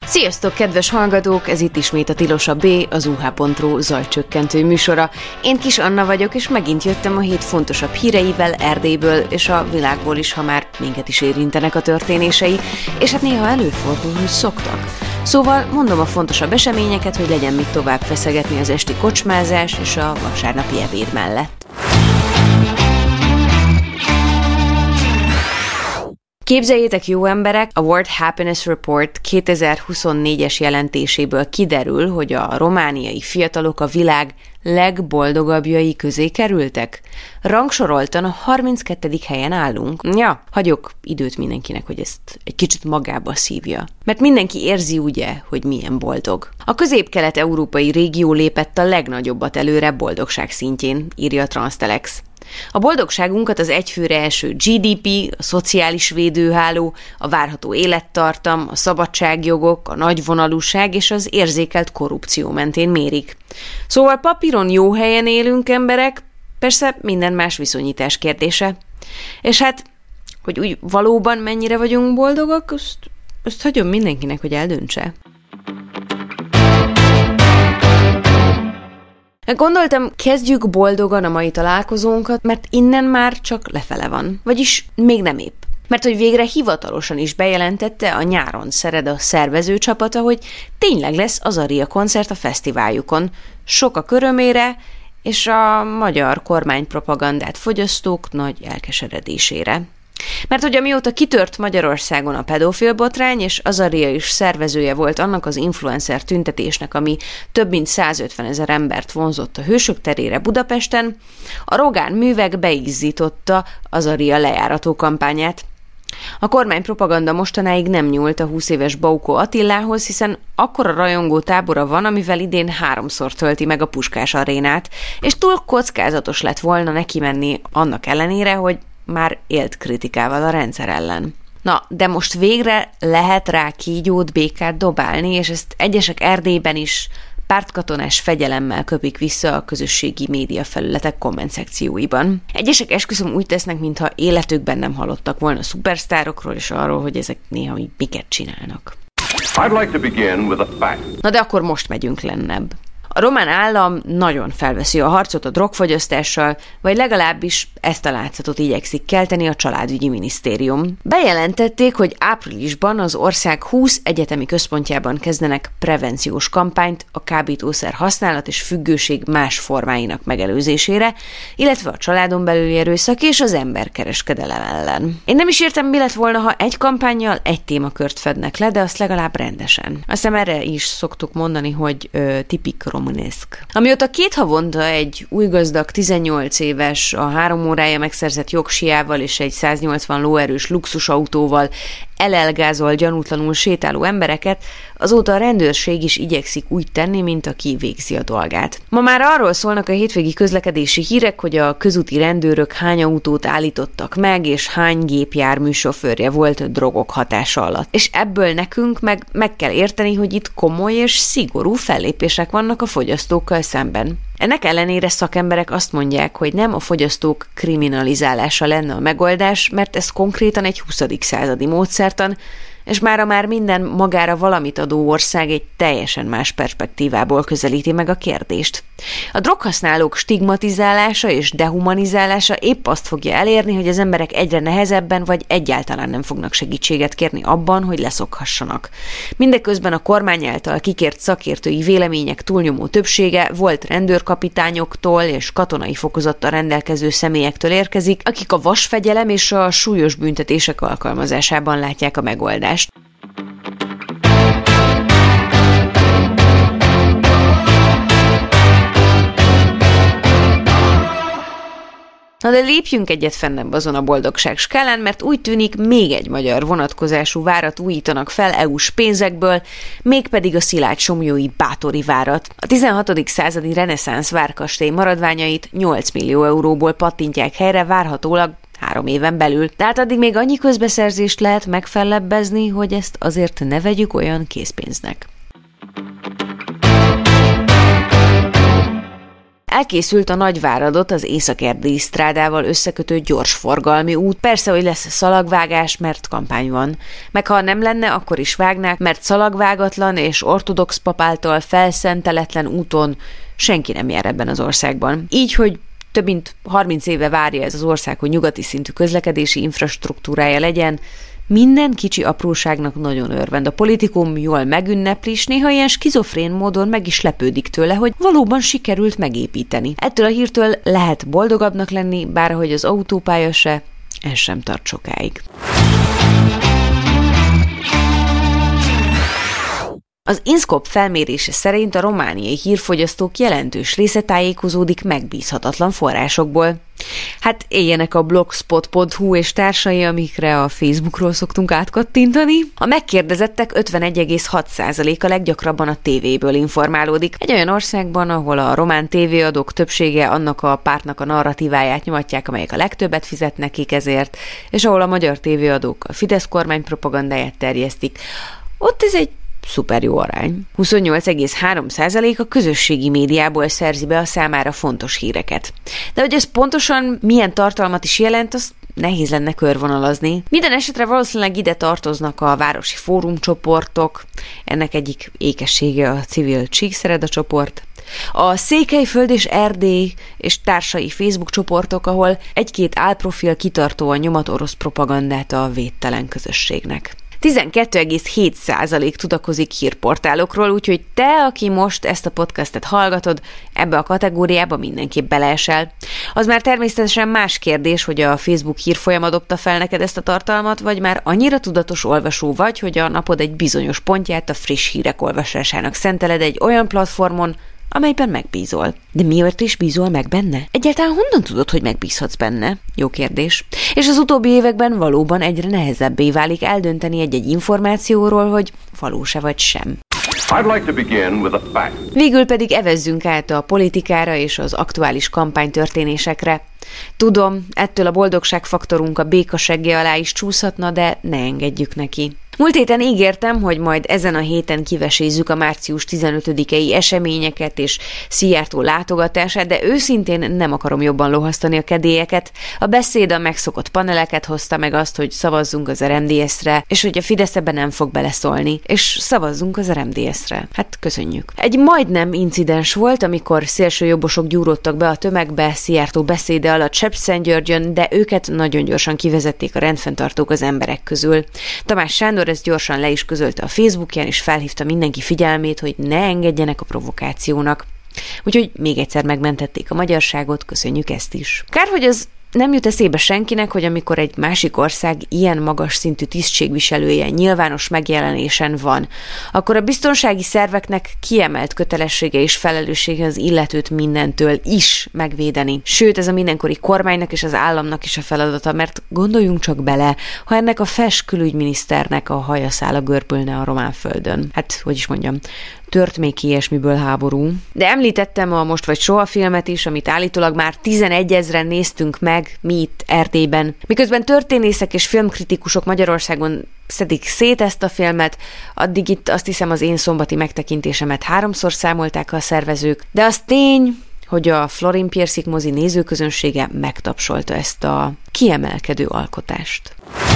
Sziasztok, kedves hallgatók! Ez itt ismét a Tilos a B, az UH.ro zajcsökkentő műsora. Én Kis Anna vagyok, és megint jöttem a hét fontosabb híreivel Erdélyből és a világból is, ha már minket is érintenek a történései, és hát néha előfordul, hogy szoktak. Szóval mondom a fontosabb eseményeket, hogy legyen mit tovább feszegetni az esti kocsmázás és a vasárnapi ebéd mellett. Képzeljétek, jó emberek, a World Happiness Report 2024-es jelentéséből kiderül, hogy a romániai fiatalok a világ legboldogabbjai közé kerültek. Rangsoroltan a 32. helyen állunk. Ja, hagyok időt mindenkinek, hogy ezt egy kicsit magába szívja. Mert mindenki érzi ugye, hogy milyen boldog. A közép-kelet-európai régió lépett a legnagyobbat előre boldogság szintjén, írja a Transtelex. A boldogságunkat az egyfőre eső GDP, a szociális védőháló, a várható élettartam, a szabadságjogok, a nagyvonalúság és az érzékelt korrupció mentén mérik. Szóval papíron jó helyen élünk, emberek, persze minden más viszonyítás kérdése. És hát, hogy úgy valóban mennyire vagyunk boldogak, azt hagyom mindenkinek, hogy eldöntse. Gondoltam, kezdjük boldogan a mai találkozónkat, mert innen már csak lefele van. Vagyis még nem épp. Mert hogy végre hivatalosan is bejelentette a nyáron Szereda szervezőcsapata, hogy tényleg lesz Azaria koncert a fesztiváljukon. Sokak örömére és a magyar kormánypropagandát fogyasztók nagy elkeseredésére. Mert hogy amióta kitört Magyarországon a pedofil botrány, és Azaria is szervezője volt annak az influencer tüntetésnek, ami több mint 150 000 embert vonzott a Hősök terére Budapesten, a Rogán Művek beizzította Azaria lejárató kampányát. A kormány propaganda mostanáig nem nyúlt a 20 éves Baukó Attilához, hiszen akkora rajongó tábora van, amivel idén 3-szor tölti meg a Puskás arénát, és túl kockázatos lett volna neki menni annak ellenére, hogy már élt kritikával a rendszer ellen. Na, de most végre lehet rá kígyót, békát dobálni, és ezt egyesek Erdélyben is pártkatonás fegyelemmel köpik vissza a közösségi média felületek komment szekcióiban. Egyesek esküszöm úgy tesznek, mintha életükben nem hallottak volna szupersztárokról, és arról, hogy ezek néha miket csinálnak. I'd like to begin with a fact. Na de akkor most megyünk lennebb. A román állam nagyon felveszi a harcot a drogfogyasztással, vagy legalábbis ezt a látszatot igyekszik kelteni a családügyi minisztérium. Bejelentették, hogy áprilisban az ország 20 egyetemi központjában kezdenek prevenciós kampányt a kábítószer használat és függőség más formáinak megelőzésére, illetve a családon belüli erőszak és az emberkereskedelem ellen. Én nem is értem, mi lett volna, ha egy kampánnyal egy témakört fednek le, de azt legalább rendesen. Aztán erre is szoktuk mondani, hogy tipik romanesk. Amióta 2 havonta egy új gazdag 18 éves, a 3 órája megszerzett jogsiával és egy 180 lóerős luxusautóval elelgázol gyanútlanul sétáló embereket, azóta a rendőrség is igyekszik úgy tenni, mint aki végzi a dolgát. Ma már arról szólnak a hétvégi közlekedési hírek, hogy a közúti rendőrök hány autót állítottak meg, és hány gépjármű sofőrje volt drogok hatása alatt. És ebből nekünk meg kell érteni, hogy itt komoly és szigorú fellépések vannak a fogyasztókkal szemben. Ennek ellenére szakemberek azt mondják, hogy nem a fogyasztók kriminalizálása lenne a megoldás, mert ez konkrétan egy 20. századi módszertan, és mára már minden magára valamit adó ország egy teljesen más perspektívából közelíti meg a kérdést. A droghasználók stigmatizálása és dehumanizálása épp azt fogja elérni, hogy az emberek egyre nehezebben vagy egyáltalán nem fognak segítséget kérni abban, hogy leszokhassanak. Mindeközben a kormány által kikért szakértői vélemények túlnyomó többsége volt rendőrkapitányoktól és katonai fokozattal rendelkező személyektől érkezik, akik a vasfegyelem és a súlyos büntetések alkalmazásában látják a megoldást. Na de lépjünk egyet fennebb azon a boldogság skálán, mert úgy tűnik, még egy magyar vonatkozású várat újítanak fel EU-s pénzekből, mégpedig a Szilágysomlyói Báthori várat. A 16. századi reneszánsz várkastély maradványait 8 millió euróból pattintják helyre várhatólag 3 éven belül. Tehát addig még annyi közbeszerzést lehet megfellebbezni, hogy ezt azért ne vegyük olyan készpénznek. elkészült a Nagyváradot az Észak-Erdélyi Strádával összekötő gyorsforgalmi út. Persze, hogy lesz szalagvágás, mert kampány van. Meg ha nem lenne, akkor is vágnák, mert szalagvágatlan és ortodox pap által felszenteletlen úton senki nem jár ebben az országban. Így, hogy több mint 30 éve várja ez az ország, hogy nyugati szintű közlekedési infrastruktúrája legyen, minden kicsi apróságnak nagyon örvend. A politikum jól megünnepli, és néha ilyen skizofrén módon meg is lepődik tőle, hogy valóban sikerült megépíteni. Ettől a hírtől lehet boldogabbnak lenni, bár ahogy az autópálya se, ez sem tart sokáig. Az INSZKOP felmérése szerint a romániai hírfogyasztók jelentős része tájékozódik megbízhatatlan forrásokból. Hát éljenek a blogspot.hu és társai, amikre a Facebookról szoktunk átkattintani. A megkérdezettek 51,6%-a leggyakrabban a tévéből informálódik. Egy olyan országban, ahol a román tévéadók többsége annak a pártnak a narratíváját nyomatják, amelyek a legtöbbet fizet nekik ezért, és ahol a magyar tévéadók a Fidesz kormány propagandáját terjesztik, ott ez egy szuper jó arány. 28,3% a közösségi médiából szerzi be a számára fontos híreket. De hogy ez pontosan milyen tartalmat is jelent, azt nehéz lenne körvonalazni. Minden esetre valószínűleg ide tartoznak a városi fórumcsoportok, ennek egyik ékessége a civil Csíkszereda csoport, a Székelyföld és Erdély és társai Facebook csoportok, ahol egy-két álprofil kitartóan nyomat orosz propagandát a védtelen közösségnek. 12,7% tudakozik hírportálokról, úgyhogy te, aki most ezt a podcastet hallgatod, ebbe a kategóriába mindenképp beleesel. Az már természetesen más kérdés, hogy a Facebook hírfolyama dobta fel neked ezt a tartalmat, vagy már annyira tudatos olvasó vagy, hogy a napod egy bizonyos pontját a friss hírek olvasásának szenteled egy olyan platformon, amelyben megbízol. De miért is bízol meg benne? Egyáltalán honnan tudod, hogy megbízhatsz benne? Jó kérdés. És az utóbbi években valóban egyre nehezebbé válik eldönteni egy-egy információról, hogy valós-e vagy sem. I'd like to begin with a fact. Végül pedig evezzünk át a politikára és az aktuális kampánytörténésekre. Tudom, ettől a boldogságfaktorunk a béka seggé alá is csúszhatna, de ne engedjük neki. Múlt héten ígértem, hogy majd ezen a héten kivesézzük a március 15-i eseményeket és Szijjártó látogatását, de őszintén nem akarom jobban lohasztani a kedélyeket. A beszéd a megszokott paneleket hozta meg azt, hogy szavazzunk az RMDS-re, és hogy a Fidesz ebben nem fog beleszólni, és szavazzunk az RMDS-re. Hát köszönjük. Egy majdnem incidens volt, amikor szélsőjobbosok gyúródtak be a tömegbe Szijjártó beszéde alatt Sepsiszentgyörgyön, de őket nagyon gyorsan kivezették a rendfenntartók az emberek közül. Tamás Sándor ezt gyorsan le is közölte a Facebookján, és felhívta mindenki figyelmét, hogy ne engedjenek a provokációnak. Úgyhogy még egyszer megmentették a magyarságot, köszönjük ezt is. Kár, hogy az nem jut eszébe senkinek, hogy amikor egy másik ország ilyen magas szintű tisztségviselője nyilvános megjelenésen van, akkor a biztonsági szerveknek kiemelt kötelessége és felelőssége az illetőt mindentől is megvédeni. Sőt, ez a mindenkori kormánynak és az államnak is a feladata, mert gondoljunk csak bele, ha ennek a fes külügyminiszternek a haja szála görbülne a román földön. Hát, hogy is mondjam, tört még ki ilyesmiből háború. De említettem a Most vagy Soha filmet is, amit állítólag már 11 000-en néztünk meg mi itt Erdélyben. Miközben történészek és filmkritikusok Magyarországon szedik szét ezt a filmet, addig itt azt hiszem az én szombati megtekintésemet 3-szor számolták a szervezők, de az tény, hogy a Florin Piersig mozi nézőközönsége megtapsolta ezt a kiemelkedő alkotást.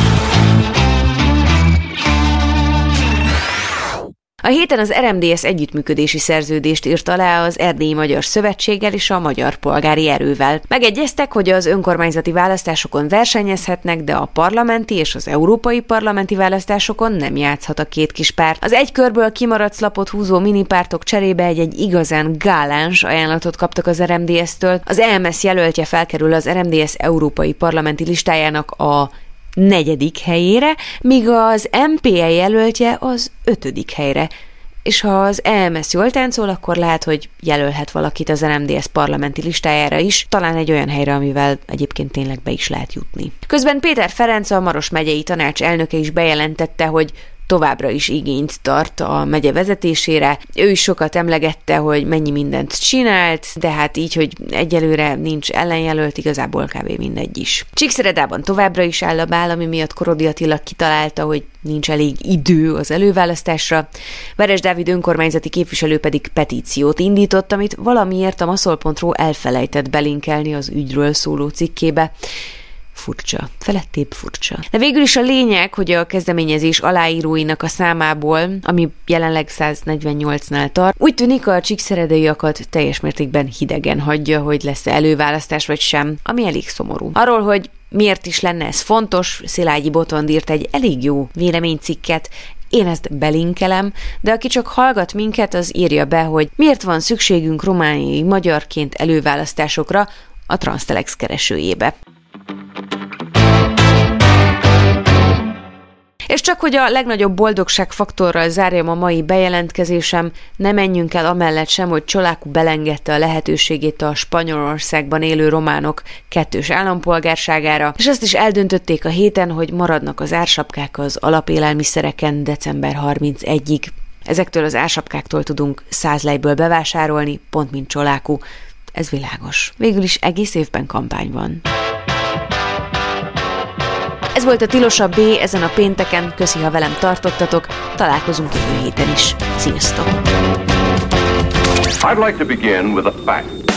A héten az RMDS együttműködési szerződést írt alá az Erdélyi Magyar Szövetséggel és a Magyar Polgári Erővel. Megegyeztek, hogy az önkormányzati választásokon versenyezhetnek, de a parlamenti és az európai parlamenti választásokon nem játszhat a két kis párt. Az egy körből kimaradt szlapot húzó minipártok cserébe egy igazán gáláns ajánlatot kaptak az RMDS-től. Az EMS jelöltje felkerül az RMDS európai parlamenti listájának a 4. helyére, míg az MPE jelöltje az 5. helyre. És ha az EMS jól táncol, akkor lehet, hogy jelölhet valakit az RMDS parlamenti listájára is, talán egy olyan helyre, amivel egyébként tényleg be is lehet jutni. Közben Péter Ferenc, a Maros megyei tanács elnöke is bejelentette, hogy továbbra is igényt tart a megye vezetésére. Ő is sokat emlegette, hogy mennyi mindent csinált, de hát így, hogy egyelőre nincs ellenjelölt, igazából kb. Mindegy is. Csíkszeredában továbbra is áll a bál, ami miatt Korodi Attila kitalálta, hogy nincs elég idő az előválasztásra. Veres Dávid önkormányzati képviselő pedig petíciót indított, amit valamiért a maszol.ro elfelejtett belinkelni az ügyről szóló cikkébe. Furcsa. Felettébb furcsa. De végül is a lényeg, hogy a kezdeményezés aláíróinak a számából, ami jelenleg 148-nál tart, úgy tűnik a csíkszeredaiakat teljes mértékben hidegen hagyja, hogy lesz-e előválasztás vagy sem, ami elég szomorú. Arról, hogy miért is lenne ez fontos, Szilágyi Botond írt egy elég jó véleménycikket, én ezt belinkelem, de aki csak hallgat minket, az írja be, hogy miért van szükségünk romániai magyarként előválasztásokra a Transtelex keresőjébe. És csak hogy a legnagyobb boldogságfaktorral zárjam a mai bejelentkezésem, ne menjünk el amellett sem, hogy Csoláku belengedte a lehetőségét a Spanyolországban élő románok kettős állampolgárságára, és azt is eldöntötték a héten, hogy maradnak az ársapkák az alapélelmiszereken december 31-ig. Ezektől az ársapkáktól tudunk 100 lejből bevásárolni, pont mint Csoláku. Ez világos. Végül is egész évben kampány van. Ez volt a Tilos a B ezen a pénteken, köszi, ha velem tartottatok, találkozunk jövő héten is. Sziasztok! I'd like to begin with a fact.